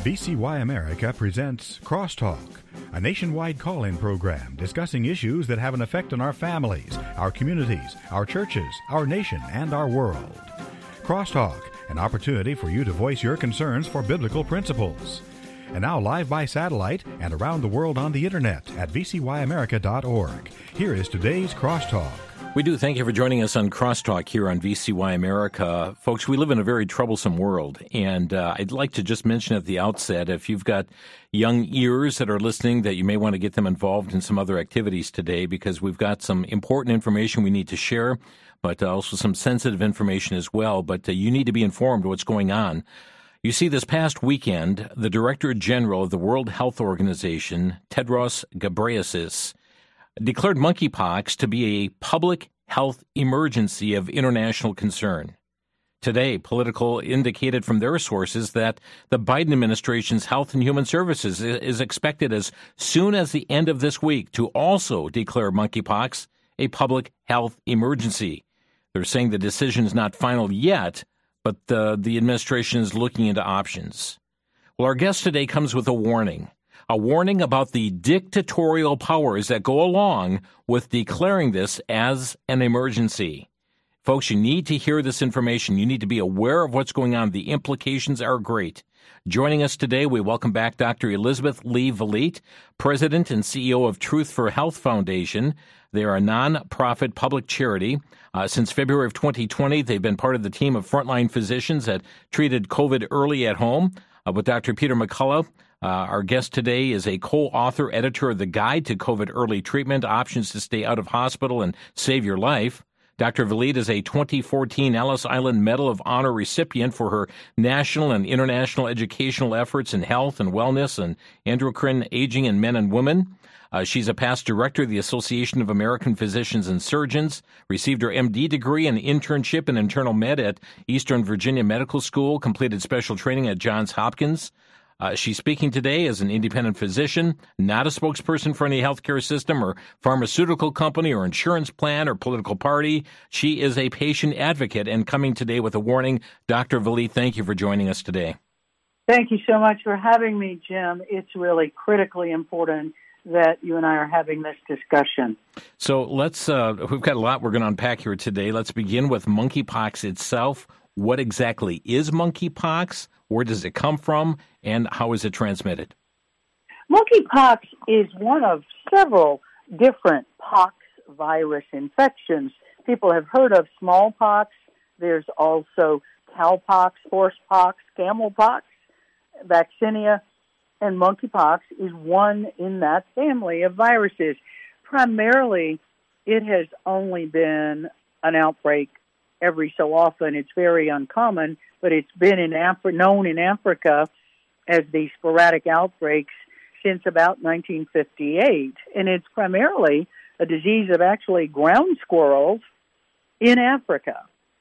VCY America presents Crosstalk, a nationwide call-in program discussing issues that have an effect on our families, our communities, our churches, our nation, and our world. Crosstalk, an opportunity for you to voice your concerns for biblical principles. And now live by satellite and around the world on the internet at vcyamerica.org. Here is today's Crosstalk. We do thank you for joining us on Crosstalk here on VCY America. Folks, we live in a very troublesome world, and I'd like to just mention at the outset, if you've got young ears that are listening, that you may want to get them involved in some other activities today, because we've got some important information we need to share, but also some sensitive information as well. But you need to be informed of what's going on. You see, this past weekend, the Director General of the World Health Organization, Tedros Ghebreyesus, declared monkeypox to be a public health emergency of international concern. Today, Politico indicated from their sources that the Biden administration's Health and Human Services is expected as soon as the end of this week to also declare monkeypox a public health emergency. They're saying the decision is not final yet, but the administration is looking into options. Well, our guest today comes with a warning about the dictatorial powers that go along with declaring this as an emergency. Folks, you need to hear this information. You need to be aware of what's going on. The implications are great. Joining us today, we welcome back Dr. Elizabeth Lee Valette, President and CEO of Truth for Health Foundation. They are a non-profit public charity. Since February of 2020, they've been part of the team of frontline physicians that treated COVID early at home. With Dr. Peter McCullough, our guest today is a co-author, editor of the Guide to COVID Early Treatment, Options to Stay Out of Hospital and Save Your Life. Dr. Valette is a 2014 Ellis Island Medal of Honor recipient for her national and international educational efforts in health and wellness and endocrine aging in men and women. She's a past director of the Association of American Physicians and Surgeons, received her MD degree and internship in internal med at Eastern Virginia Medical School, completed special training at Johns Hopkins. She's speaking today as an independent physician, not a spokesperson for any healthcare system or pharmaceutical company or insurance plan or political party. She is a patient advocate and coming today with a warning. Dr. Valette, thank you for joining us today. Thank you so much for having me, Jim. It's really critically important that you and I are having this discussion. So let's, we've got a lot we're going to unpack here today. Let's begin with monkeypox itself. What exactly is monkeypox? Where does it come from? And how is it transmitted? Monkeypox is one of several different pox virus infections. People have heard of smallpox. There's also cowpox, horsepox, camelpox, vaccinia, and monkeypox is one in that family of viruses. Primarily, it has only been an outbreak every so often. It's very uncommon, but it's been known in Africa as these sporadic outbreaks since about 1958. And it's primarily a disease of actually ground squirrels in Africa.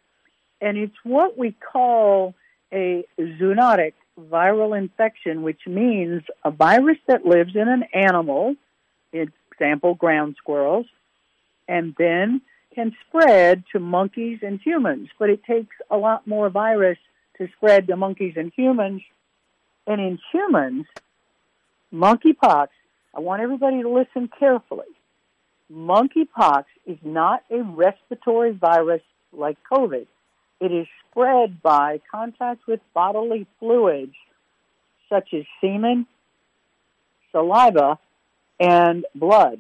And it's what we call a zoonotic viral infection, which means a virus that lives in an animal, example, ground squirrels, and then can spread to monkeys and humans. But it takes a lot more virus to spread to monkeys and humans. And in humans, monkeypox, I want everybody to listen carefully. Monkeypox is not a respiratory virus like COVID. It is spread by contact with bodily fluids such as semen, saliva, and blood.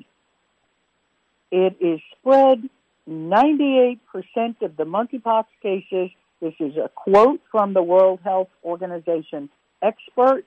It is spread 98% of the monkeypox cases. This is a quote from the World Health Organization expert,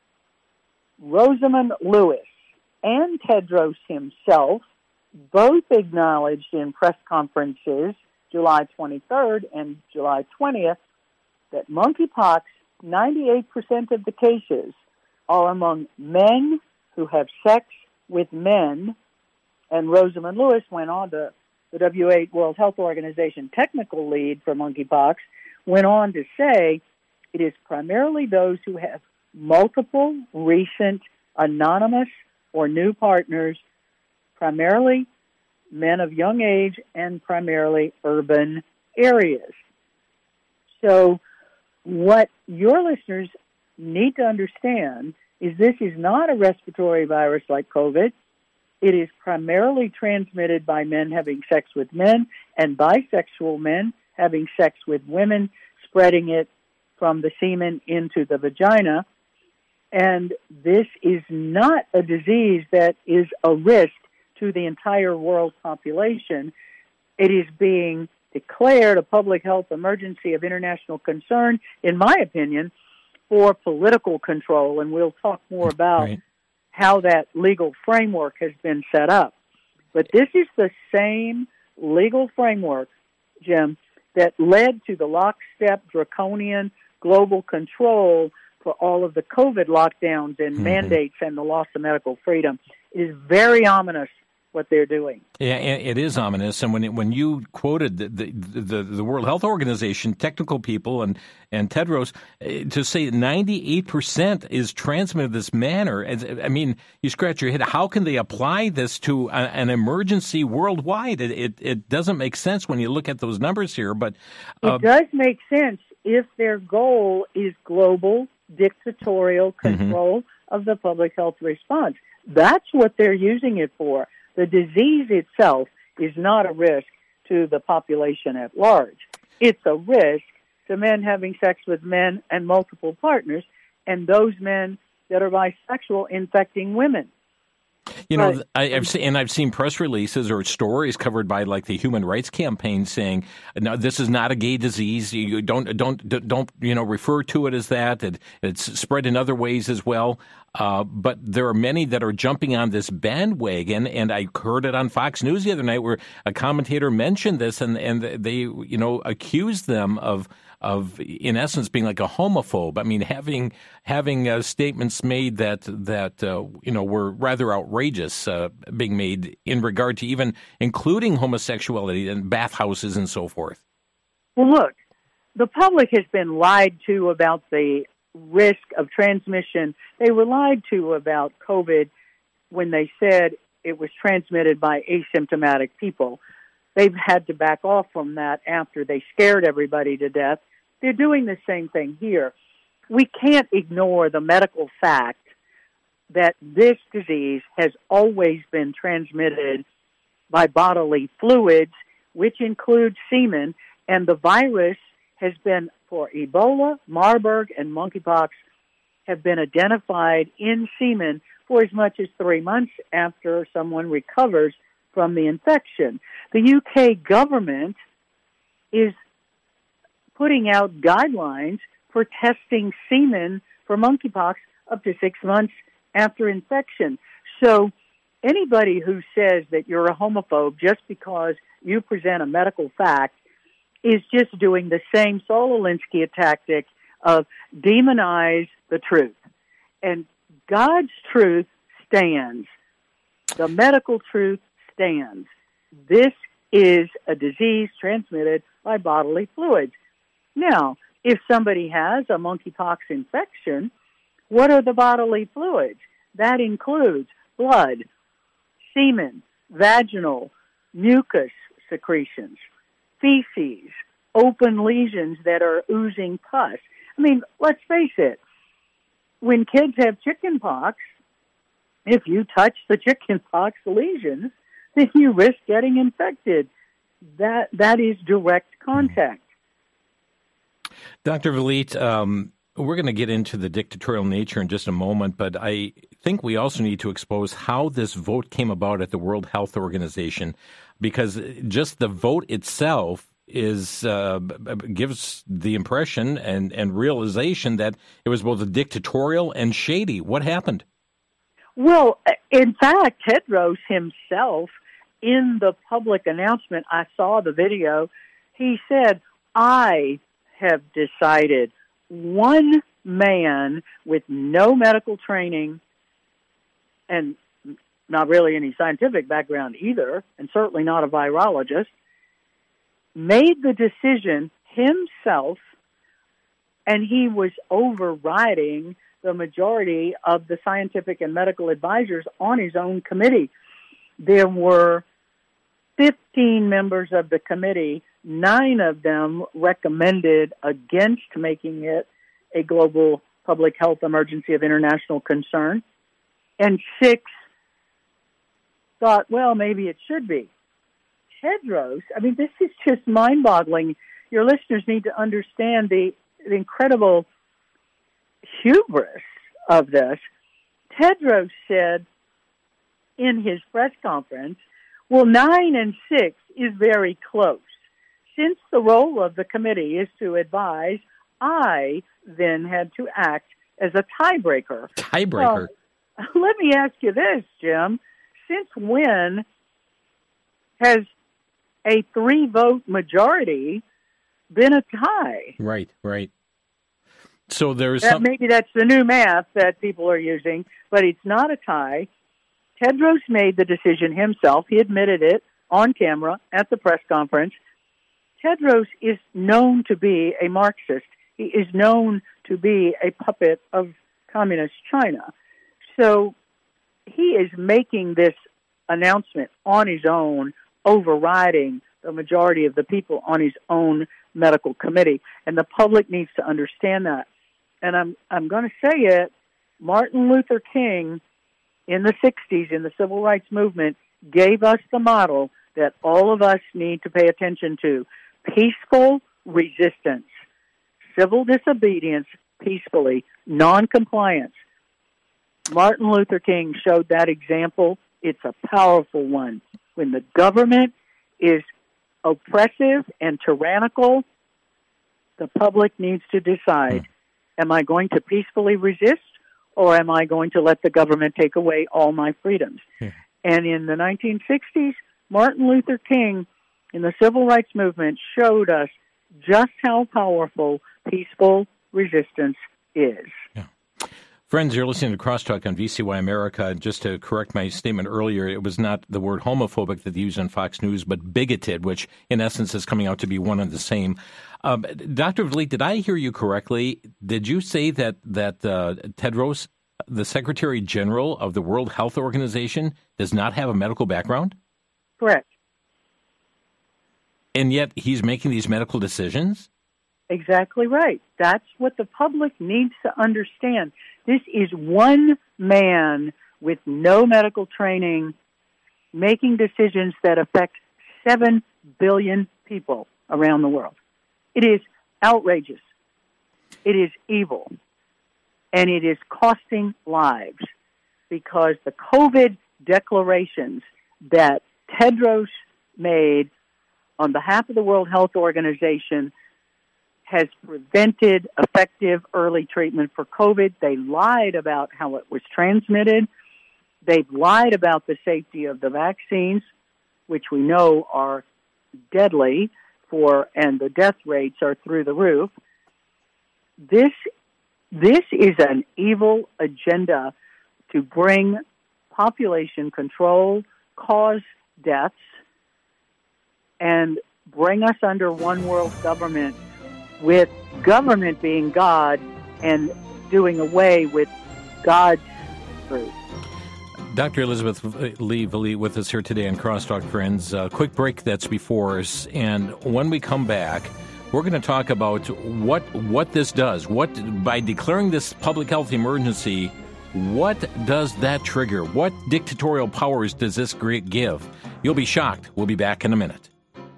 Rosamund Lewis, and Tedros himself both acknowledged in press conferences July 23rd and July 20th that monkeypox, 98% of the cases are among men who have sex with men. And Rosamund Lewis went on to the WHO World Health Organization technical lead for monkeypox, went on to say it is primarily those who have multiple recent anonymous or new partners, primarily men of young age and primarily urban areas. So what your listeners need to understand is this is not a respiratory virus like COVID. It is primarily transmitted by men having sex with men and bisexual men having sex with women, spreading it from the semen into the vagina. And this is not a disease that is a risk to the entire world population. It is being declared a public health emergency of international concern, in my opinion, for political control. And we'll talk more about how that legal framework has been set up. But this is the same legal framework, Jim, that led to the lockstep, draconian global control for all of the COVID lockdowns and mandates and the loss of medical freedom. It is very ominous what they're doing. Yeah, it is ominous. And when you quoted the World Health Organization, technical people and Tedros, to say 98% is transmitted this manner, I mean, you scratch your head. How can they apply this to an emergency worldwide? It doesn't make sense when you look at those numbers here. But it does make sense if their goal is global dictatorial control of the public health response. That's what they're using it for. The disease itself is not a risk to the population at large. It's a risk to men having sex with men and multiple partners, and those men that are bisexual infecting women. You know, I've seen press releases or stories covered by like the Human Rights Campaign saying, "No, this is not a gay disease. You don't refer to it as that. It's spread in other ways as well." But there are many that are jumping on this bandwagon, and I heard it on Fox News the other night where a commentator mentioned this, and they accused them of in essence being like a homophobe. I mean, having statements made that were rather outrageous being made in regard to even including homosexuality and bathhouses and so forth. Well, look, the public has been lied to about the risk of transmission. They were lied to about COVID when they said it was transmitted by asymptomatic people. They've had to back off from that after they scared everybody to death. They're doing the same thing here. We can't ignore the medical fact that this disease has always been transmitted by bodily fluids, which include semen, and the virus has been, for Ebola, Marburg, and monkeypox, have been identified in semen for as much as 3 months after someone recovers from the infection. The UK government is putting out guidelines for testing semen for monkeypox up to 6 months after infection. So anybody who says that you're a homophobe just because you present a medical fact is just doing the same Saul Alinsky tactic of demonize the truth. And God's truth stands. The medical truth stands. This is a disease transmitted by bodily fluids. Now, if somebody has a monkeypox infection, what are the bodily fluids? That includes blood, semen, vaginal, mucus secretions, feces, open lesions that are oozing pus. I mean, let's face it. When kids have chicken pox, if you touch the chicken pox lesions, then you risk getting infected. That is direct contact. Dr. Vliet, we're going to get into the dictatorial nature in just a moment, but I think we also need to expose how this vote came about at the World Health Organization, because just the vote itself gives the impression and realization that it was both dictatorial and shady. What happened? Well, in fact, Tedros himself, in the public announcement, I saw the video, he said, I have decided, one man with no medical training and not really any scientific background either, and certainly not a virologist, made the decision himself, and he was overriding the majority of the scientific and medical advisors on his own committee. There were 15 members of the committee. 9 of them recommended against making it a global public health emergency of international concern. And 6 thought, well, maybe it should be. Tedros, I mean, this is just mind-boggling. Your listeners need to understand the incredible hubris of this. Tedros said in his press conference, well, 9 and 6 is very close. Since the role of the committee is to advise, I then had to act as a tiebreaker. Tiebreaker? Let me ask you this, Jim. Since when has a 3-vote majority been a tie? Right. So there's maybe that's the new math that people are using, but it's not a tie. Tedros made the decision himself. He admitted it on camera at the press conference. Tedros is known to be a Marxist. He is known to be a puppet of communist China. So he is making this announcement on his own, overriding the majority of the people on his own medical committee. And the public needs to understand that. And I'm going to say it, Martin Luther King in the 60s, in the civil rights movement, gave us the model that all of us need to pay attention to. Peaceful resistance, civil disobedience peacefully, noncompliance. Martin Luther King showed that example. It's a powerful one. When the government is oppressive and tyrannical, the public needs to decide, am I going to peacefully resist, or am I going to let the government take away all my freedoms? And in the 1960s, Martin Luther King in the civil rights movement showed us just how powerful peaceful resistance is. Yeah. Friends, you're listening to Crosstalk on VCY America. Just to correct my statement earlier, it was not the word homophobic that they used on Fox News, but bigoted, which in essence is coming out to be one and the same. Dr. Vliet, did I hear you correctly? Did you say that Tedros, the Secretary General of the World Health Organization, does not have a medical background? Correct. And yet he's making these medical decisions? Exactly right. That's what the public needs to understand. This is one man with no medical training making decisions that affect 7 billion people around the world. It is outrageous. It is evil. And it is costing lives because the COVID declarations that Tedros made on behalf of the World Health Organization has prevented effective early treatment for COVID. They lied about how it was transmitted. They've lied about the safety of the vaccines, which we know are deadly and the death rates are through the roof. This is an evil agenda to bring population control, cause deaths, and bring us under one world government, with government being God and doing away with God's truth. Dr. Elizabeth Lee Vliet with us here today on Crosstalk, friends. Quick break that's before us, and when we come back, we're going to talk about what this does. By declaring this public health emergency, what does that trigger? What dictatorial powers does this give? You'll be shocked. We'll be back in a minute.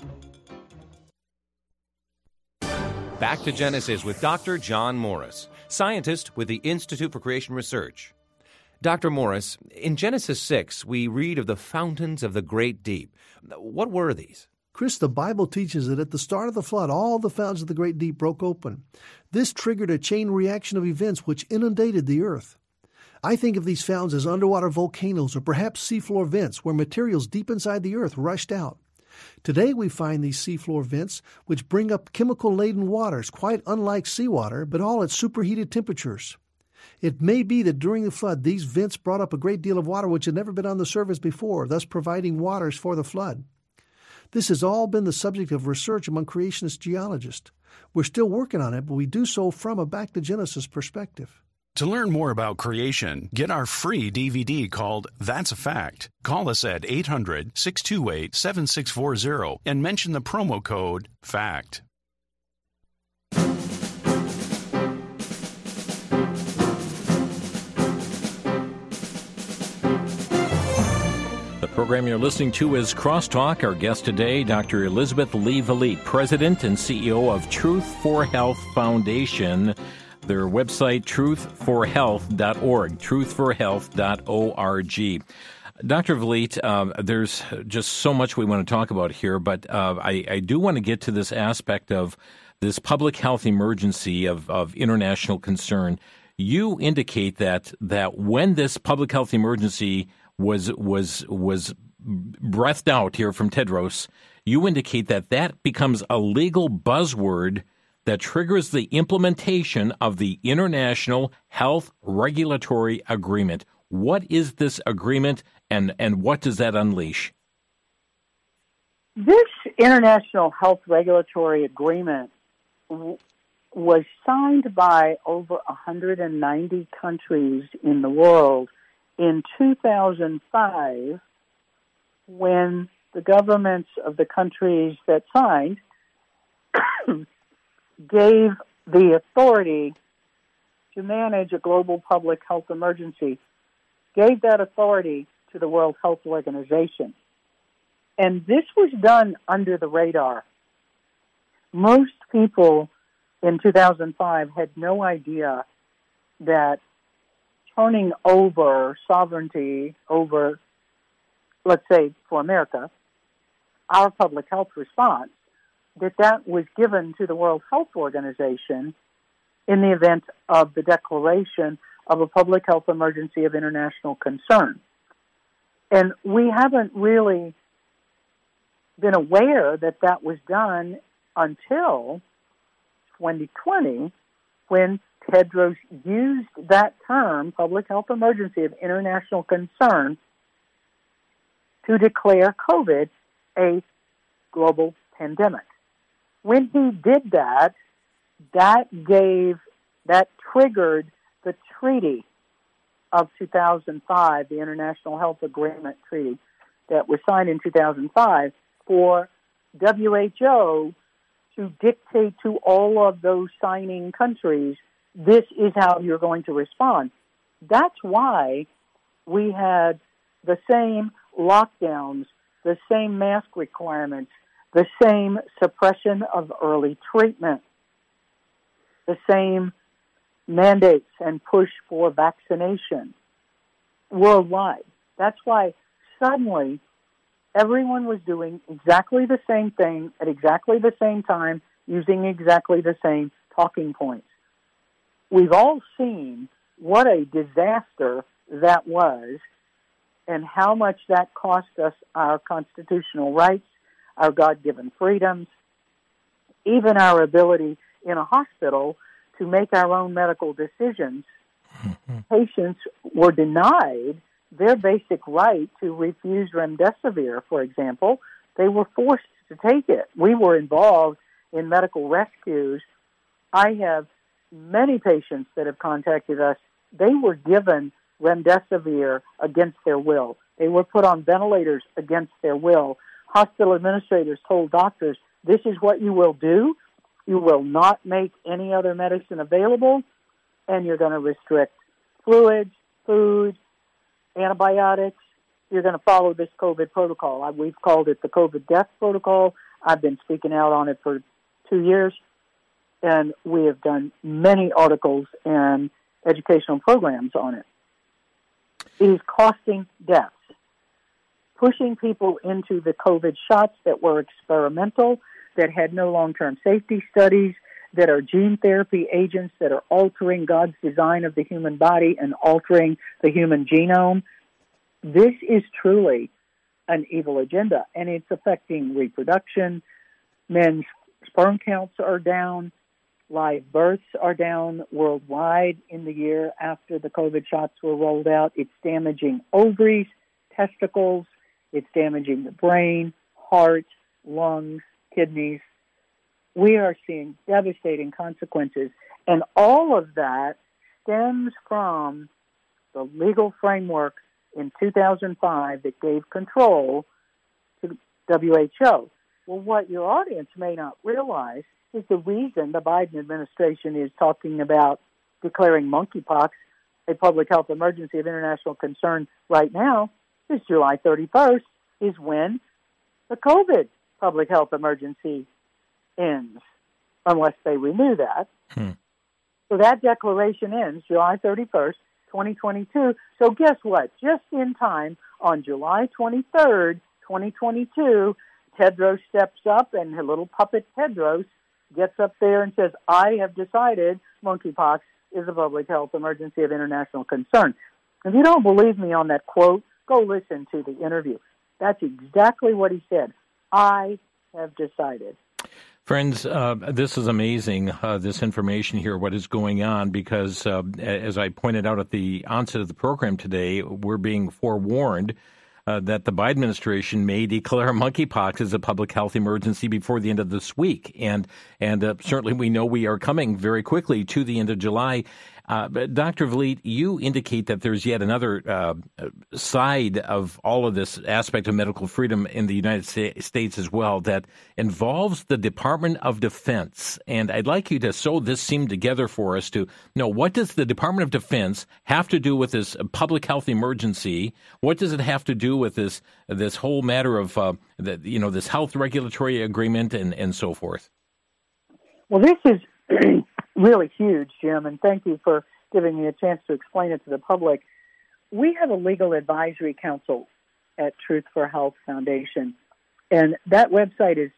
Back to Genesis with Dr. John Morris, scientist with the Institute for Creation Research. Dr. Morris, in Genesis 6, we read of the fountains of the great deep. What were these? Chris, the Bible teaches that at the start of the flood, all the fountains of the great deep broke open. This triggered a chain reaction of events which inundated the earth. I think of these fountains as underwater volcanoes or perhaps seafloor vents where materials deep inside the earth rushed out. Today we find these seafloor vents which bring up chemical-laden waters, quite unlike seawater, but all at superheated temperatures. It may be that during the flood, these vents brought up a great deal of water which had never been on the surface before, thus providing waters for the flood. This has all been the subject of research among creationist geologists. We're still working on it, but we do so from a back-to-Genesis perspective. To learn more about creation, get our free DVD called That's a Fact. Call us at 800-628-7640 and mention the promo code FACT. Program you're listening to is Crosstalk. Our guest today, Dr. Elizabeth Lee Velite, President and CEO of Truth for Health Foundation. Their website, truthforhealth.org, truthforhealth.org. Dr. Velite, there's just so much we want to talk about here, but I do want to get to this aspect of this public health emergency of international concern. You indicate that when this public health emergency was breathed out here from Tedros, you indicate that becomes a legal buzzword that triggers the implementation of the International Health Regulatory Agreement. What is this agreement, and what does that unleash? This International Health Regulatory Agreement was signed by over 190 countries in the world in 2005, when the governments of the countries that signed gave the authority to manage a global public health emergency, gave that authority to the World Health Organization. And this was done under the radar. Most people in 2005 had no idea that turning over sovereignty over, let's say, for America, our public health response, that was given to the World Health Organization in the event of the declaration of a public health emergency of international concern. And we haven't really been aware that was done until 2020, when Tedros used that term, public health emergency of international concern, to declare COVID a global pandemic. When he did that, that triggered the treaty of 2005, the International Health Agreement Treaty that was signed in 2005, for WHO to dictate to all of those signing countries, this is how you're going to respond. That's why we had the same lockdowns, the same mask requirements, the same suppression of early treatment, the same mandates and push for vaccination worldwide. That's why suddenly everyone was doing exactly the same thing at exactly the same time, using exactly the same talking points. We've all seen what a disaster that was and how much that cost us our constitutional rights, our God-given freedoms, even our ability in a hospital to make our own medical decisions. Patients were denied their basic right to refuse remdesivir, for example. They were forced to take it. We were involved in medical rescues. I have many patients that have contacted us. They were given remdesivir against their will. They were put on ventilators against their will. Hospital administrators told doctors, this is what you will do. You will not make any other medicine available, and you're going to restrict fluids, food, antibiotics. You're going to follow this COVID protocol. We've called it the COVID death protocol. I've been speaking out on it for 2 years, and we have done many articles and educational programs on it. It is costing deaths, pushing people into the COVID shots that were experimental, that had no long-term safety studies, that are gene therapy agents that are altering God's design of the human body and altering the human genome. This is truly an evil agenda, and it's affecting reproduction. Men's sperm counts are down. Live births are down worldwide in the year after the COVID shots were rolled out. It's damaging ovaries, testicles. It's damaging the brain, heart, lungs, kidneys. We are seeing devastating consequences. And all of that stems from the legal framework in 2005 that gave control to WHO. Well, what your audience may not realize is the reason the Biden administration is talking about declaring monkeypox a public health emergency of international concern right now This July 31st is when the COVID public health emergency ends, unless they renew that. So that declaration ends July 31st, 2022. So guess what? Just in time, on July 23rd, 2022, Tedros steps up, and her little puppet Tedros gets up there and says, I have decided monkeypox is a public health emergency of international concern. If you don't believe me on that quote, go listen to the interview. That's exactly what he said. I have decided. Friends, this is amazing, this information here, what is going on, because as I pointed out at the onset of the program today, we're being forewarned that the Biden administration may declare monkeypox as a public health emergency before the end of this week. And certainly we know we are coming very quickly to the end of July. But Dr. Vliet, you indicate that there's yet another side of all of this aspect of medical freedom in the United States as well that involves the Department of Defense. And I'd like you to sew this seam together for us to know, what does the Department of Defense have to do with this public health emergency? What does it have to do with this whole matter of this health regulatory agreement and so forth? Well, this is really huge, Jim, and thank you for giving me a chance to explain it to the public. We have a legal advisory council at Truth for Health Foundation, and that website is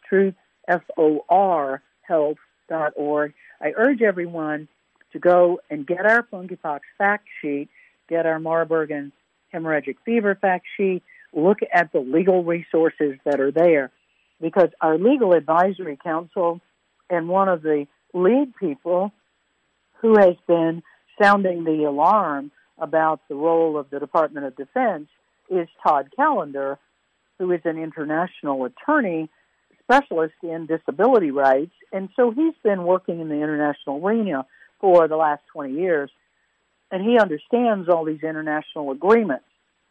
truthforhealth.org. I urge everyone to go and get our monkeypox fact sheet, get our Marburg and hemorrhagic fever fact sheet, look at the legal resources that are there, because our legal advisory council and one of the lead people who has been sounding the alarm about the role of the Department of Defense is Todd Callender, who is an international attorney, specialist in disability rights, and so he's been working in the international arena for the last 20 years, and he understands all these international agreements.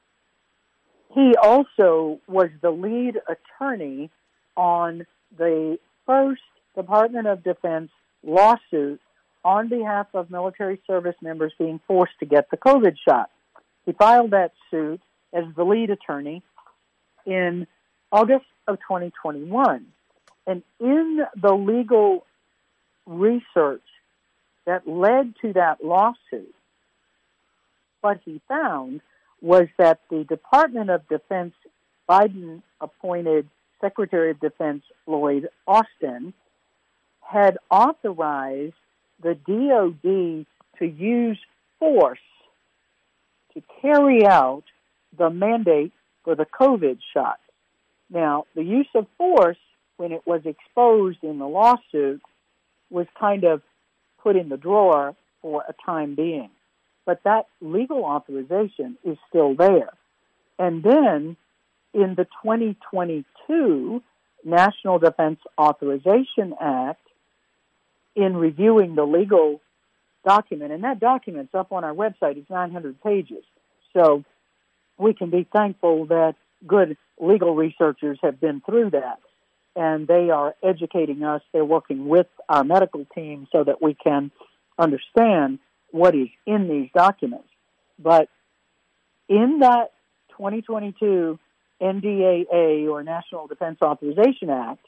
He also was the lead attorney on the first Department of Defense lawsuit on behalf of military service members being forced to get the COVID shot. He filed that suit as the lead attorney in August of 2021. And in the legal research that led to that lawsuit, what he found was that the Department of Defense Biden-appointed Secretary of Defense Lloyd Austin had authorized the DOD to use force to carry out the mandate for the COVID shot. Now, the use of force, when it was exposed in the lawsuit, was kind of put in the drawer for a time being. But that legal authorization is still there. And then in the 2022 National Defense Authorization Act, in reviewing the legal document, and that document's up on our website, it's 900 pages. So we can be thankful that good legal researchers have been through that, and they are educating us. They're working with our medical team so that we can understand what is in these documents. But in that 2022 NDAA, or National Defense Authorization Act,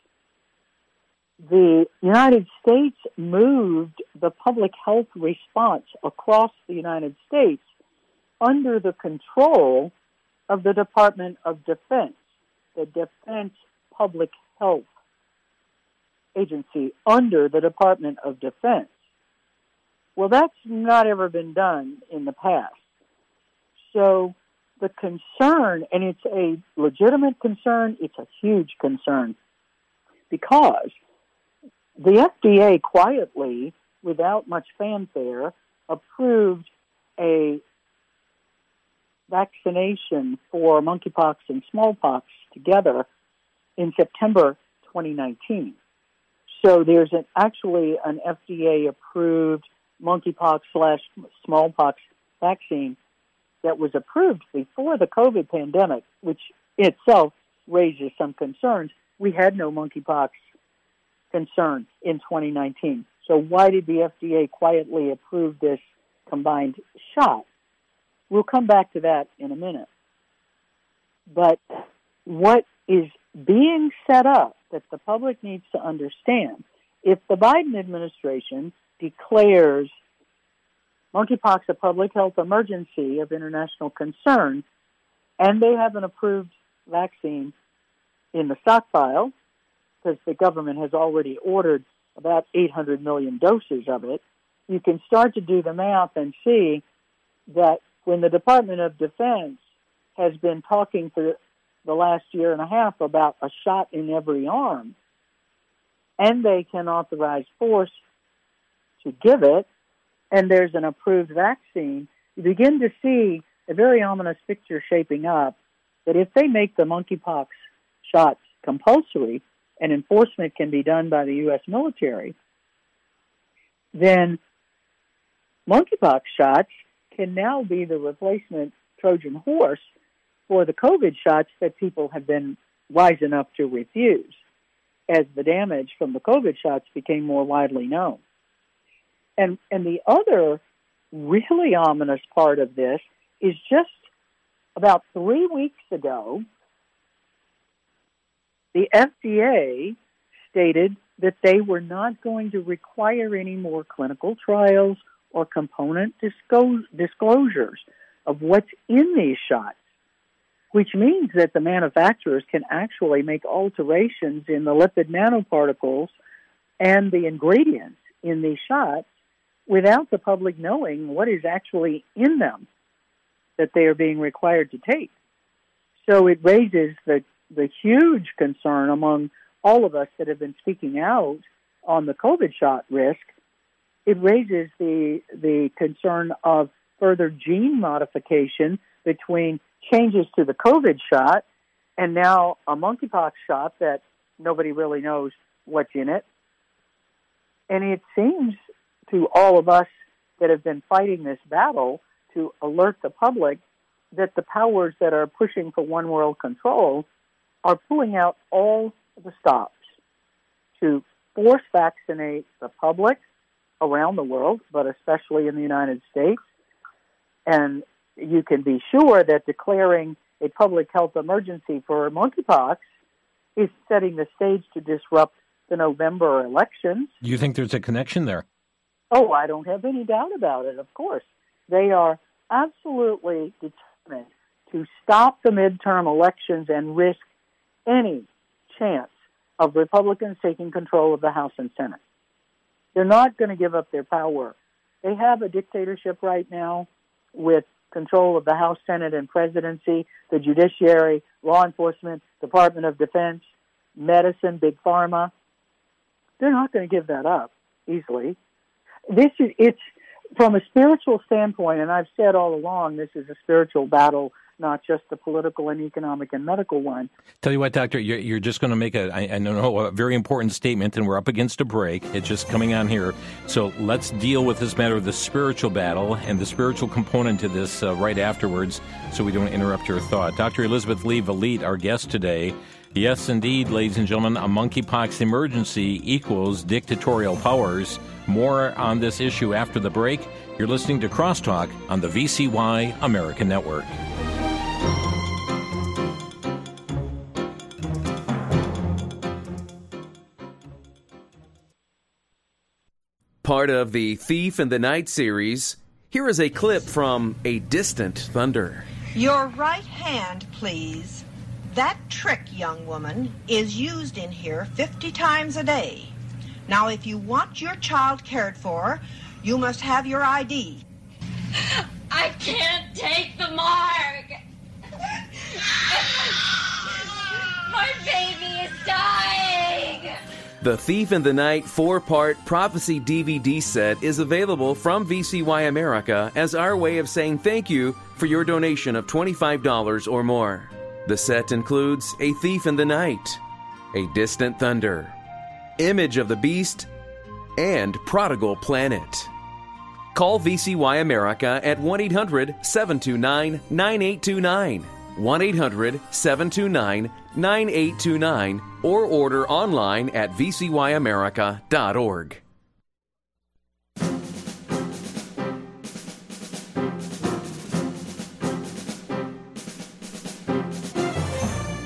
the United States moved the public health response across the United States under the control of the Department of Defense, the Defense Public Health Agency under the Department of Defense. Well, that's not ever been done in the past. So the concern, and it's a legitimate concern, it's a huge concern, because the FDA quietly, without much fanfare, approved a vaccination for monkeypox and smallpox together in September 2019. So there's actually an FDA-approved monkeypox/smallpox vaccine that was approved before the COVID pandemic, which itself raises some concerns. We had no monkeypox concern in 2019. So why did the FDA quietly approve this combined shot? We'll come back to that in a minute. But what is being set up that the public needs to understand, if the Biden administration declares monkeypox a public health emergency of international concern, and they have an approved vaccine in the stockpile, because the government has already ordered about 800 million doses of it, you can start to do the math and see that when the Department of Defense has been talking for the last year and a half about a shot in every arm, and they can authorize force to give it, and there's an approved vaccine, you begin to see a very ominous picture shaping up that if they make the monkeypox shots compulsory and enforcement can be done by the U.S. military, then monkeypox shots can now be the replacement Trojan horse for the COVID shots that people have been wise enough to refuse as the damage from the COVID shots became more widely known. And the other really ominous part of this is just about 3 weeks ago, the FDA stated that they were not going to require any more clinical trials or component disclosures of what's in these shots, which means that the manufacturers can actually make alterations in the lipid nanoparticles and the ingredients in these shots without the public knowing what is actually in them that they are being required to take. So it raises the huge concern among all of us that have been speaking out on the COVID shot risk. It raises the concern of further gene modification between changes to the COVID shot and now a monkeypox shot that nobody really knows what's in it. And it seems to all of us that have been fighting this battle to alert the public that the powers that are pushing for one world control are pulling out all the stops to force vaccinate the public around the world, but especially in the United States. And you can be sure that declaring a public health emergency for monkeypox is setting the stage to disrupt the November elections. Do you think there's a connection there? Oh, I don't have any doubt about it, of course. They are absolutely determined to stop the midterm elections and risk any chance of Republicans taking control of the House and Senate. They're not going to give up their power. They have a dictatorship right now with control of the House, Senate, and presidency, the judiciary, law enforcement, Department of Defense, medicine, big pharma. They're not going to give that up easily. It's from a spiritual standpoint, and I've said all along, this is a spiritual battle, not just a political and economic and medical one. Tell you what, Doctor, you're just going to make a very important statement, and we're up against a break. It's just coming on here. So let's deal with this matter of the spiritual battle and the spiritual component to this right afterwards so we don't interrupt your thought. Dr. Elizabeth Lee Valette, our guest today. Yes, indeed, ladies and gentlemen, a monkeypox emergency equals dictatorial powers. More on this issue after the break. You're listening to Crosstalk on the VCY American Network. Part of the Thief in the Night series, here is a clip from A Distant Thunder. Your right hand, please. That trick, young woman, is used in here 50 times a day. Now, if you want your child cared for, you must have your ID. I can't take the mark. My baby is dying. The Thief in the Night 4-part prophecy DVD set is available from VCY America as our way of saying thank you for your donation of $25 or more. The set includes A Thief in the Night, A Distant Thunder, Image of the Beast, and Prodigal Planet. Call VCY America at 1-800-729-9829, 1-800-729-9829, or order online at vcyamerica.org.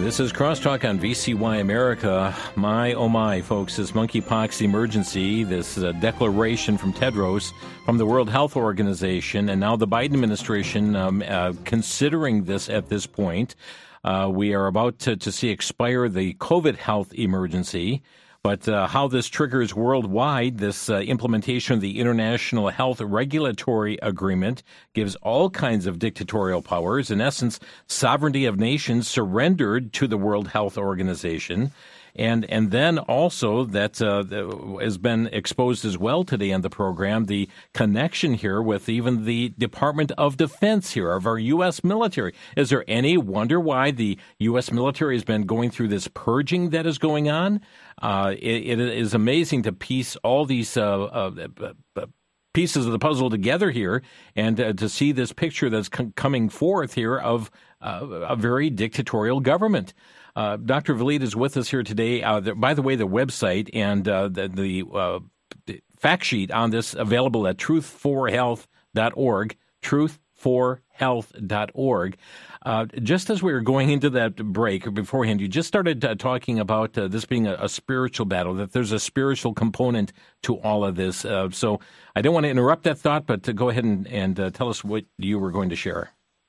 This is Crosstalk on VCY America. My, oh my, folks, this monkeypox emergency, this declaration from Tedros, from the World Health Organization, and now the Biden administration considering this at this point. We are about to see expire the COVID health emergency. But how this triggers worldwide, this implementation of the International Health Regulatory Agreement gives all kinds of dictatorial powers. In essence, sovereignty of nations surrendered to the World Health Organization. And then also that has been exposed as well today on the program, the connection here with even the Department of Defense here of our U.S. military. Is there any wonder why the U.S. military has been going through this purging that is going on? It is amazing to piece all these pieces of the puzzle together here and to see this picture that's coming forth here of a very dictatorial government. Dr. Valid is with us here today. By the way, the website and the fact sheet on this available at truth4health.org, truth4health.org. Just as we were going into that break beforehand, you just started talking about this being a spiritual battle, that there's a spiritual component to all of this. So I don't want to interrupt that thought, but to go ahead and tell us what you were going to share.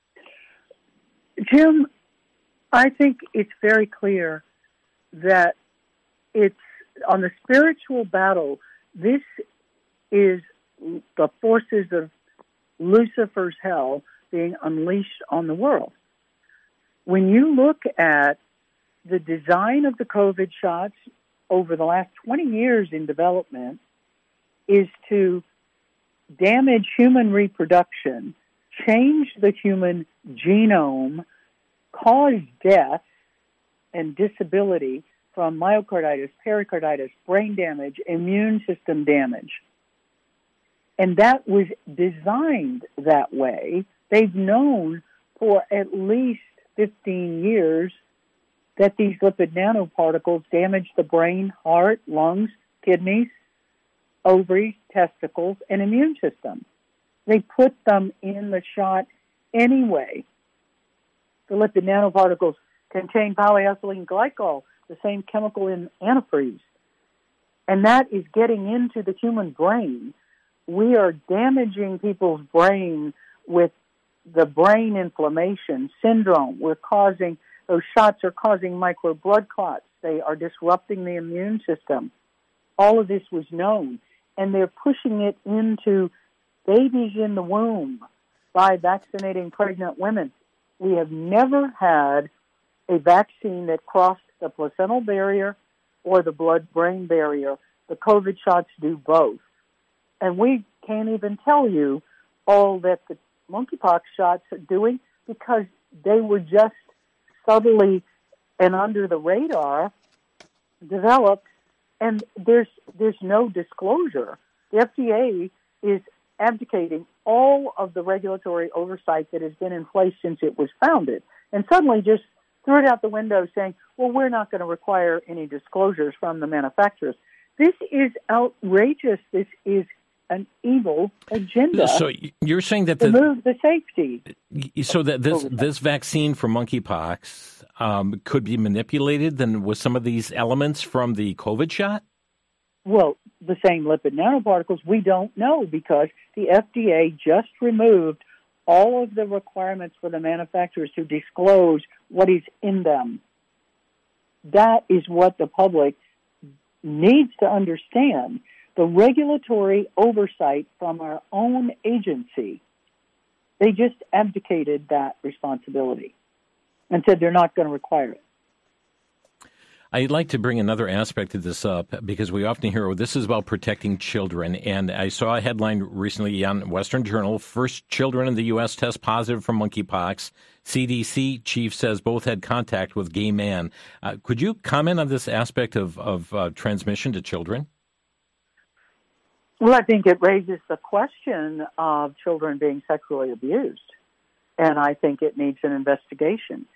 Jim, I think it's very clear that it's on the spiritual battle. This is the forces of Lucifer's hell being unleashed on the world. When you look at the design of the COVID shots over the last 20 years in development is to damage human reproduction, change the human genome, cause death and disability from myocarditis, pericarditis, brain damage, immune system damage. And that was designed that way. They've known for at least 15 years that these lipid nanoparticles damage the brain, heart, lungs, kidneys, ovaries, testicles, and immune system. They put them in the shot anyway. The lipid nanoparticles contain polyethylene glycol, the same chemical in antifreeze. And that is getting into the human brain. We are damaging people's brain with the brain inflammation syndrome. Those shots are causing micro blood clots. They are disrupting the immune system. All of this was known. And they're pushing it into babies in the womb by vaccinating pregnant women. We have never had a vaccine that crossed the placental barrier or the blood-brain barrier. The COVID shots do both. And we can't even tell you all that the monkeypox shots are doing because they were just subtly and under the radar developed, and there's no disclosure. The FDA is abdicating all of the regulatory oversight that has been in place since it was founded, and suddenly just threw it out the window saying, well, we're not going to require any disclosures from the manufacturers. This is outrageous. This is an evil agenda. So you're saying that to move the safety. So that this vaccine for monkeypox could be manipulated then with some of these elements from the COVID shot? Well, the same lipid nanoparticles, we don't know because the FDA just removed all of the requirements for the manufacturers to disclose what is in them. That is what the public needs to understand. The regulatory oversight from our own agency, they just abdicated that responsibility and said they're not going to require it. I'd like to bring another aspect of this up because we often hear, this is about protecting children. And I saw a headline recently on Western Journal, first children in the U.S. test positive for monkeypox. CDC chief says both had contact with gay man. Could you comment on this aspect of transmission to children? Well, I think it raises the question of children being sexually abused. And I think it needs an investigation.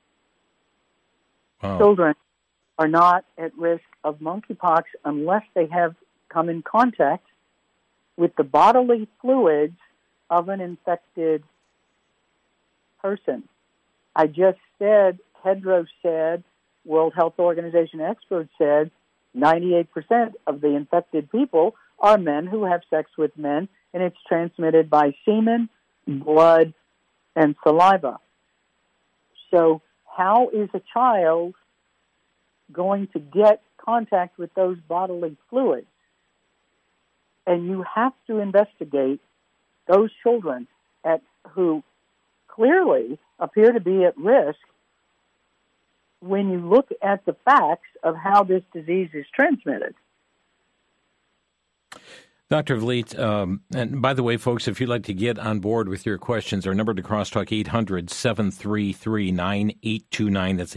Wow. Children are not at risk of monkeypox unless they have come in contact with the bodily fluids of an infected person. I just said Tedros said, World Health Organization experts said, 98% of the infected people are men who have sex with men, and it's transmitted by semen, blood, and saliva. So how is a child going to get contact with those bodily fluids? And you have to investigate those children who clearly appear to be at risk when you look at the facts of how this disease is transmitted. Dr. Vliet, and by the way, folks, if you'd like to get on board with your questions, our number to Crosstalk, 800-733-9829. That's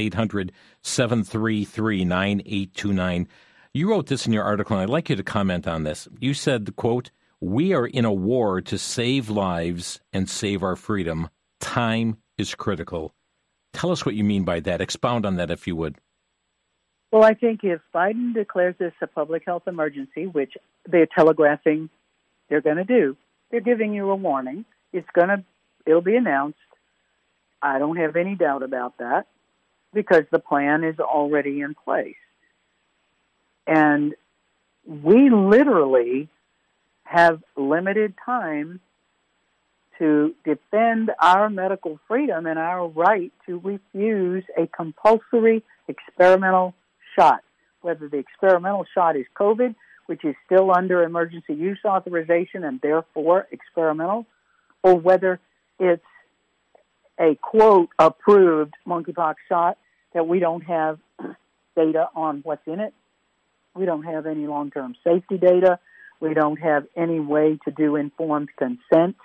800-733-9829. You wrote this in your article, and I'd like you to comment on this. You said, quote, "We are in a war to save lives and save our freedom. Time is critical." Tell us what you mean by that. Expound on that, if you would. Well, I think if Biden declares this a public health emergency, which they're telegraphing they're going to do, they're giving you a warning. It'll be announced. I don't have any doubt about that because the plan is already in place. And we literally have limited time to defend our medical freedom and our right to refuse a compulsory experimental shot, whether the experimental shot is COVID, which is still under emergency use authorization and therefore experimental, or whether it's a, quote, approved monkeypox shot that we don't have data on what's in it. We don't have any long-term safety data. We don't have any way to do informed consent.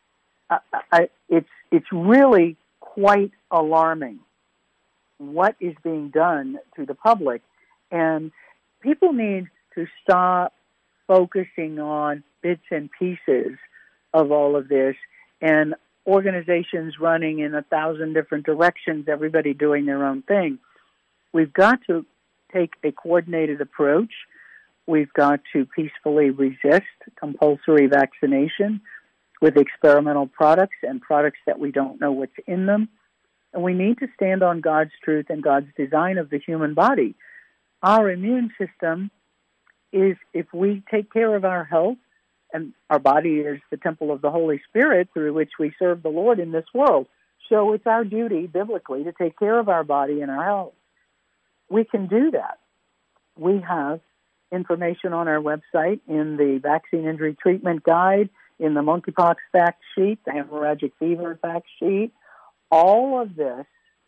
It's really quite alarming what is being done to the public, and people need to stop focusing on bits and pieces of all of this and organizations running in 1,000 different directions, everybody doing their own thing. We've got to take a coordinated approach. We've got to peacefully resist compulsory vaccination with experimental products and products that we don't know what's in them. And we need to stand on God's truth and God's design of the human body. Our immune system is, if we take care of our health, and our body is the temple of the Holy Spirit through which we serve the Lord in this world. So it's our duty, biblically, to take care of our body and our health. We can do that. We have information on our website in the Vaccine Injury Treatment Guide, in the monkeypox fact sheet, the hemorrhagic fever fact sheet. All of this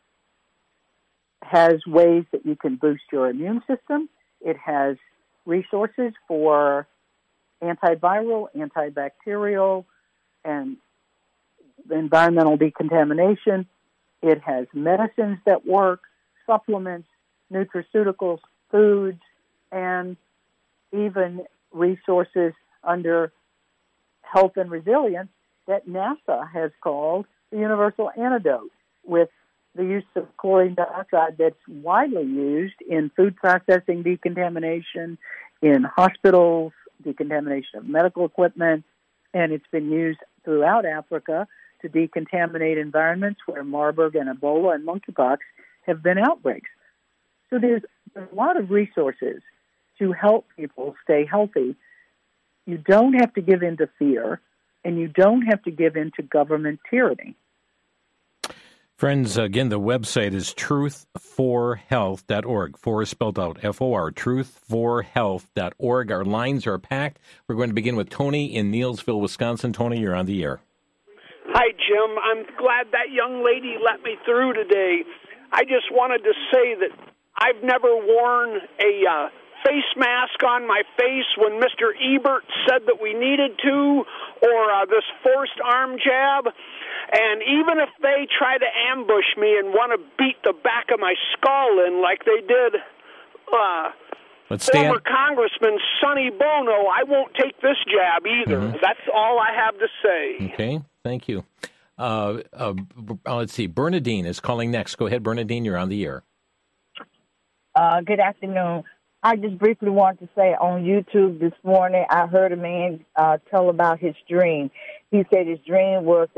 has ways that you can boost your immune system. It has resources for antiviral, antibacterial, and environmental decontamination. It has medicines that work, supplements, nutraceuticals, foods, and even resources under health and resilience that NASA has called the universal antidote, with the use of chlorine dioxide that's widely used in food processing decontamination, in hospitals, decontamination of medical equipment, and it's been used throughout Africa to decontaminate environments where Marburg and Ebola and monkeypox have been outbreaks. So there's a lot of resources to help people stay healthy. You don't have to give in to fear, and you don't have to give in to government tyranny. Friends, again, the website is truthforhealth.org. For is spelled out, F-O-R, truthforhealth.org. Our lines are packed. We're going to begin with Tony in Neillsville, Wisconsin. Tony, you're on the air. Hi, Jim. I'm glad that young lady let me through today. I just wanted to say that I've never worn a face mask on my face when Mr. Ebert said that we needed to, or this forced arm jab. And even if they try to ambush me and want to beat the back of my skull in like they did former Congressman Sonny Bono, I won't take this jab either. Mm-hmm. That's all I have to say. Okay, thank you. Let's see, Bernadine is calling next. Go ahead, Bernadine, you're on the air. Good afternoon. I just briefly want to say on YouTube this morning, I heard a man tell about his dream. He said his dream was that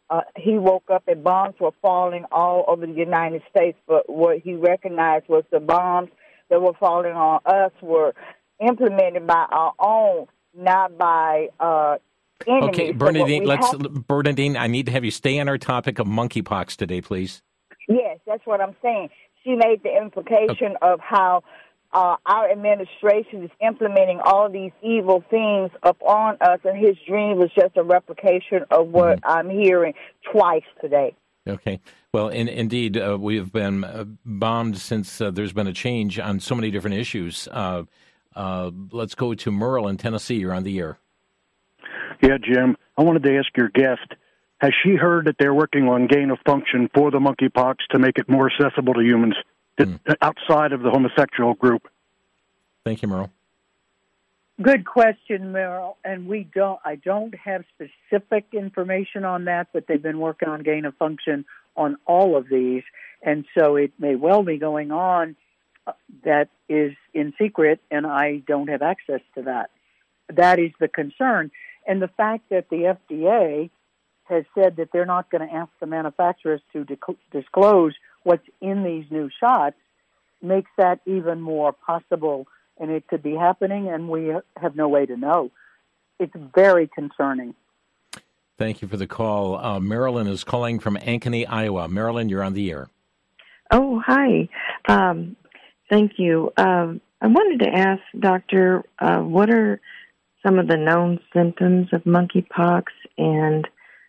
he woke up and bombs were falling all over the United States, but what he recognized was the bombs that were falling on us were implemented by our own, not by enemies. Okay, Bernadine, I need to have you stay on our topic of monkeypox today, please. Yes, that's what I'm saying. She made the implication of how our administration is implementing all these evil things upon us, and his dream was just a replication of what I'm hearing twice today. Okay. Well, indeed, we've been bombed since there's been a change on so many different issues. Let's go to Merle in Tennessee. You're on the air. Yeah, Jim, I wanted to ask your guest, has she heard that they're working on gain of function for the monkeypox to make it more accessible to humans outside of the homosexual group? Thank you, Merle. Good question, Merle. And I don't have specific information on that, but they've been working on gain of function on all of these. And so it may well be going on that is in secret, and I don't have access to that. That is the concern. And the fact that the FDA has said that they're not going to ask the manufacturers to disclose what's in these new shots makes that even more possible, and it could be happening, and we have no way to know. It's very concerning. Thank you for the call. Marilyn is calling from Ankeny, Iowa. Marilyn, you're on the air. Oh, hi. Thank you. I wanted to ask, Doctor, what are some of the known symptoms of monkeypox, and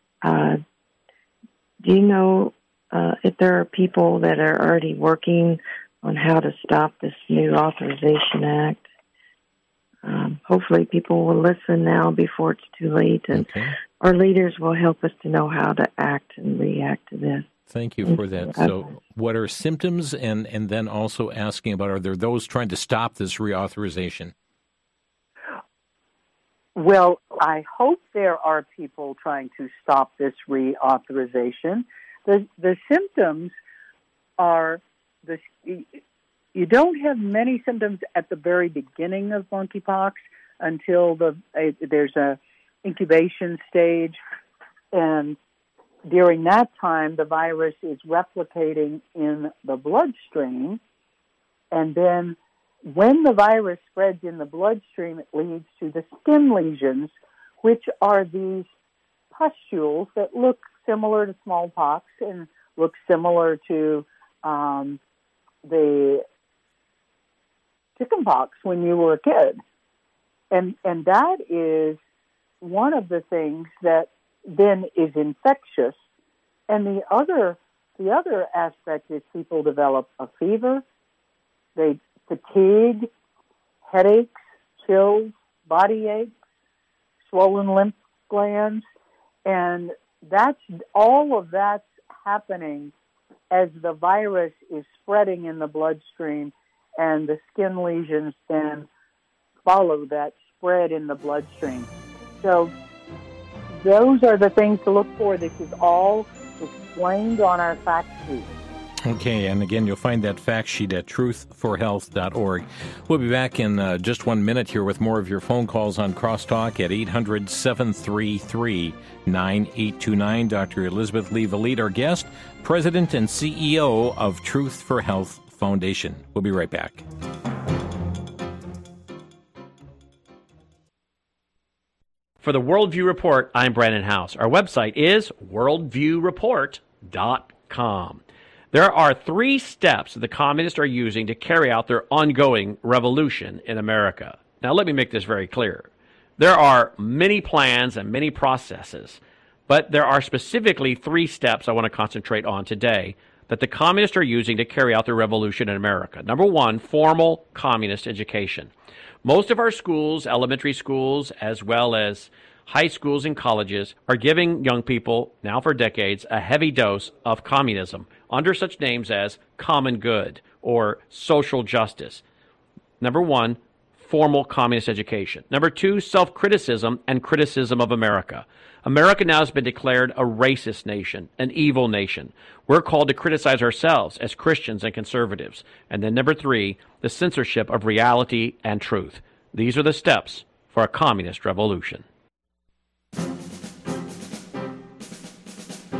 do you know if there are people that are already working on how to stop this new Authorization Act? Hopefully people will listen now before it's too late, and our leaders will help us to know how to act and react to this. Thank you for that. So what are symptoms, and then also asking about, are there those trying to stop this reauthorization? Well, I hope there are people trying to stop this reauthorization. The symptoms are you don't have many symptoms at the very beginning of monkeypox until there's a incubation stage, and during that time the virus is replicating in the bloodstream, and then when the virus spreads in the bloodstream, it leads to the skin lesions, which are these pustules that look similar to smallpox and look similar to the chickenpox when you were a kid. And that is one of the things that then is infectious. And the other aspect is people develop a fever, fatigue, headaches, chills, body aches, swollen lymph glands, and all of that's happening as the virus is spreading in the bloodstream, and the skin lesions then follow that spread in the bloodstream. So those are the things to look for. This is all explained on our fact sheet. Okay, and again, you'll find that fact sheet at truthforhealth.org. We'll be back in just 1 minute here with more of your phone calls on Crosstalk at 800-733-9829. Dr. Elizabeth Lee Valette, our guest, President and CEO of Truth for Health Foundation. We'll be right back. For the Worldview Report, I'm Brandon House. Our website is worldviewreport.com. There are 3 steps that the communists are using to carry out their ongoing revolution in America. Now, let me make this very clear. There are many plans and many processes, but there are specifically 3 steps I want to concentrate on today that the communists are using to carry out their revolution in America. Number 1, formal communist education. Most of our schools, elementary schools, as well as high schools and colleges, are giving young people, now for decades, a heavy dose of communism under such names as common good or social justice. Number 1, formal communist education. Number 2, self-criticism and criticism of America. America now has been declared a racist nation, an evil nation. We're called to criticize ourselves as Christians and conservatives. And then number 3, the censorship of reality and truth. These are the steps for a communist revolution.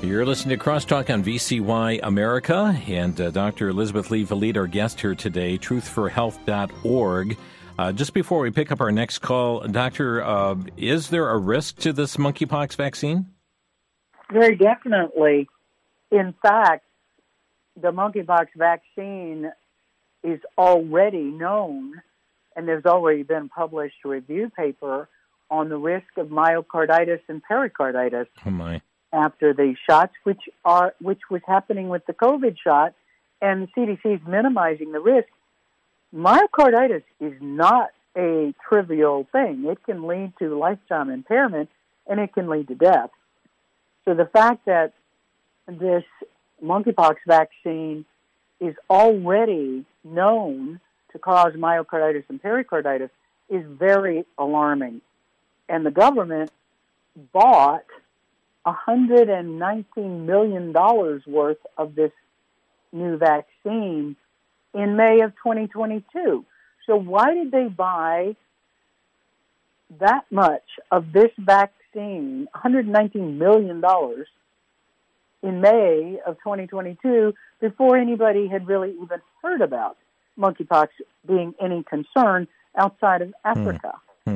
You're listening to Crosstalk on VCY America, and Dr. Elizabeth Lee Valid, our guest here today, truthforhealth.org. Just before we pick up our next call, Doctor, is there a risk to this monkeypox vaccine? Very definitely. In fact, the monkeypox vaccine is already known, and there's already been published a review paper on the risk of myocarditis and pericarditis after the shots, which was happening with the COVID shot, and the CDC is minimizing the risk. Myocarditis is not a trivial thing. It can lead to lifetime impairment, and it can lead to death. So the fact that this monkeypox vaccine is already known to cause myocarditis and pericarditis is very alarming. And the government bought $119 million worth of this new vaccine in May of 2022. So why did they buy that much of this vaccine, $119 million, in May of 2022 before anybody had really even heard about monkeypox being any concern outside of Africa?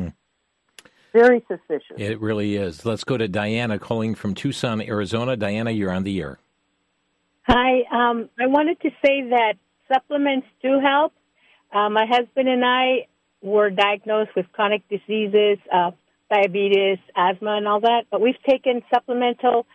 Very suspicious. It really is. Let's go to Diana calling from Tucson, Arizona. Diana, you're on the air. Hi. I wanted to say that supplements do help. My husband and I were diagnosed with chronic diseases, diabetes, asthma, and all that, but we've taken supplemental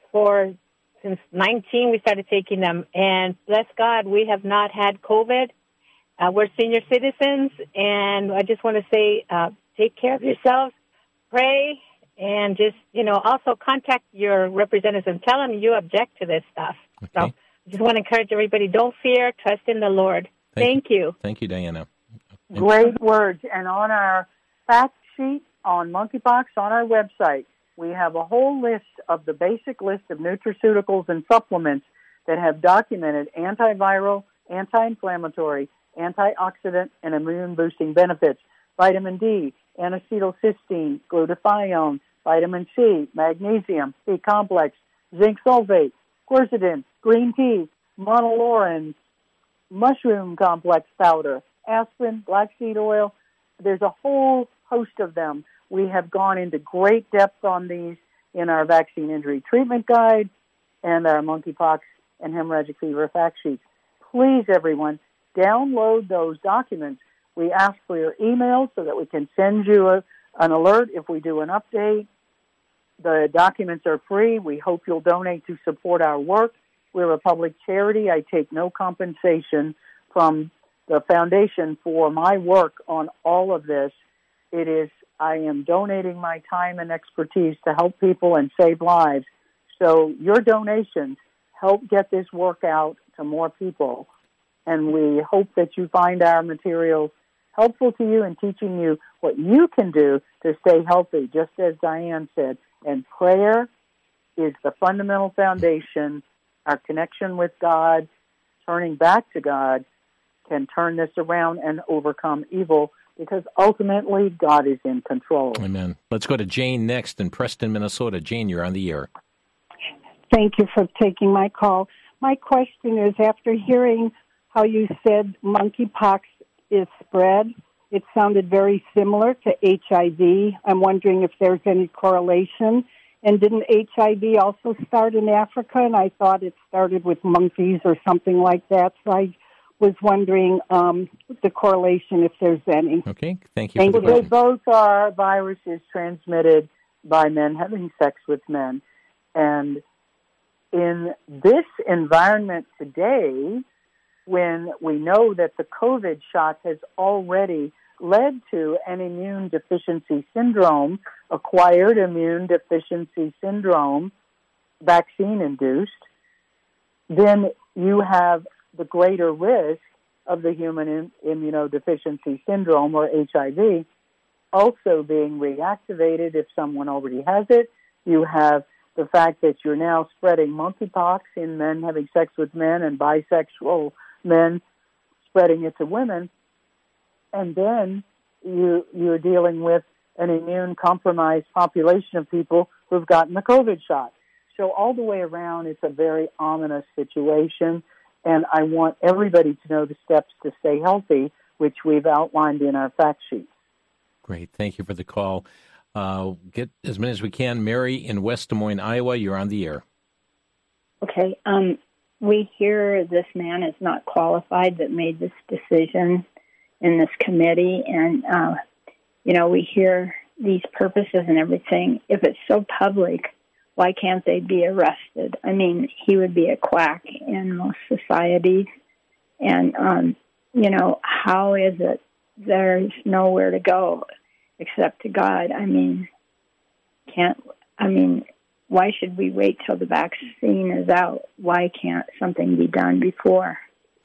since 19. We started taking them, and bless God, we have not had COVID. We're senior citizens, and I just want to say, take care of yourselves, pray, and just, also contact your representatives and tell them you object to this stuff. Okay. So I just want to encourage everybody, don't fear, trust in the Lord. Thank you. Thank you, Diana. Great words. And on our fact sheet on monkeypox on our website, we have a whole list of the basic list of nutraceuticals and supplements that have documented antiviral, anti-inflammatory, antioxidant, and immune-boosting benefits. Vitamin D, N-acetylcysteine, glutathione, vitamin C, magnesium, B-complex, zinc sulfate, quercetin, green tea, monolaurin, mushroom complex powder, aspirin, black seed oil. There's a whole host of them. We have gone into great depth on these in our vaccine injury treatment guide and our monkeypox and hemorrhagic fever fact sheets. Please, everyone, download those documents. We ask for your email so that we can send you an alert if we do an update. The documents are free. We hope you'll donate to support our work. We're a public charity. I take no compensation from the foundation for my work on all of this. I am donating my time and expertise to help people and save lives. So your donations help get this work out to more people. And we hope that you find our materials helpful to you and teaching you what you can do to stay healthy, just as Diane said. And prayer is the fundamental foundation. Our connection with God, turning back to God, can turn this around and overcome evil, because ultimately God is in control. Amen. Let's go to Jane next in Preston, Minnesota. Jane, you're on the air. Thank you for taking my call. My question is, after hearing how you said monkeypox is spread, it sounded very similar to HIV. I'm wondering if there's any correlation. And didn't HIV also start in Africa? And I thought it started with monkeys or something like that. So I was wondering the correlation, if there's any. Okay, thank you for the question. Both are viruses transmitted by men having sex with men. And in this environment today, when we know that the COVID shot has already led to an immune deficiency syndrome, acquired immune deficiency syndrome, vaccine-induced, then you have the greater risk of the human immunodeficiency syndrome, or HIV, also being reactivated if someone already has it. You have the fact that you're now spreading monkeypox in men having sex with men and bisexual men spreading it to women. And then you're dealing with an immune-compromised population of people who've gotten the COVID shot. So all the way around, it's a very ominous situation, and I want everybody to know the steps to stay healthy, which we've outlined in our fact sheet. Great. Thank you for the call. Get as many as we can. Mary in West Des Moines, Iowa, you're on the air. Okay. We hear this man is not qualified that made this decision in this committee, and, we hear these purposes and everything. If it's so public, why can't they be arrested? I mean, he would be a quack in most societies. And, how is it there's nowhere to go except to God? Why should we wait till the vaccine is out? Why can't something be done before?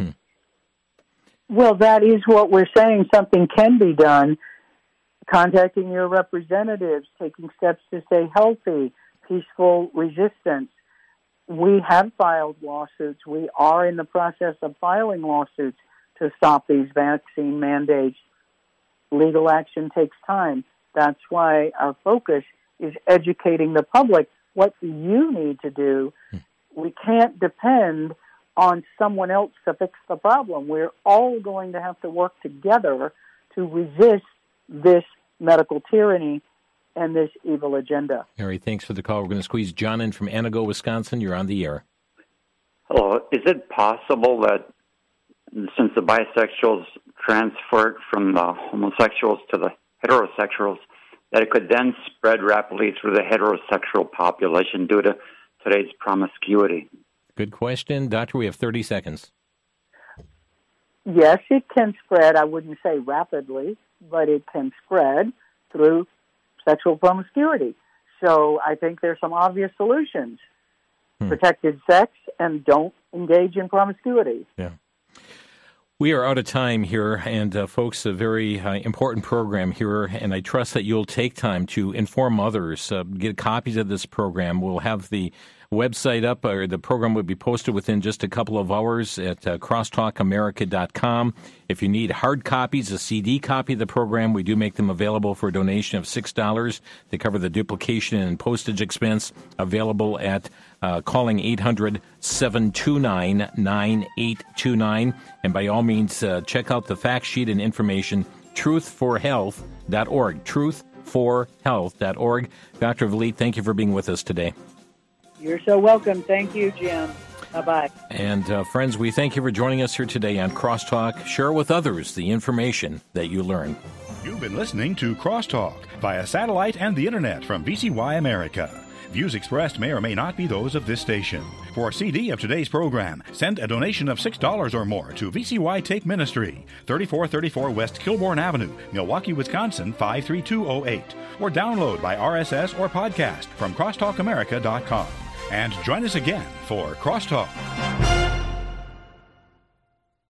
Well, that is what we're saying. Something can be done. Contacting your representatives, taking steps to stay healthy, peaceful resistance. We have filed lawsuits. We are in the process of filing lawsuits to stop these vaccine mandates. Legal action takes time. That's why our focus is educating the public. What do you need to do? We can't depend on someone else to fix the problem. We're all going to have to work together to resist this medical tyranny and this evil agenda. Mary, thanks for the call. We're going to squeeze John in from Anago, Wisconsin. You're on the air. Hello. Is it possible that since the bisexuals transferred from the homosexuals to the heterosexuals, that it could then spread rapidly through the heterosexual population due to today's promiscuity? Good question. Doctor, we have 30 seconds. Yes, it can spread. I wouldn't say rapidly, but it can spread through sexual promiscuity. So I think there's some obvious solutions. Protected sex and don't engage in promiscuity. Yeah. We are out of time here, and folks, a very important program here, and I trust that you'll take time to inform others, get copies of this program. We'll have the website up, or the program will be posted within just a couple of hours at crosstalkamerica.com. If you need hard copies, a CD copy of the program, we do make them available for a donation of $6 to cover the duplication and postage expense, available at calling 800-729-9829. And by all means, check out the fact sheet and information, truthforhealth.org, truthforhealth.org. Dr. Vliet, thank you for being with us today. You're so welcome. Thank you, Jim. Bye-bye. And friends, we thank you for joining us here today on Crosstalk. Share with others the information that you learn. You've been listening to Crosstalk via satellite and the internet from VCY America. Views expressed may or may not be those of this station. For a CD of today's program, send a donation of $6 or more to VCY Take Ministry, 3434 West Kilbourne Avenue, Milwaukee, Wisconsin, 53208. Or download by RSS or podcast from crosstalkamerica.com. And join us again for Crosstalk.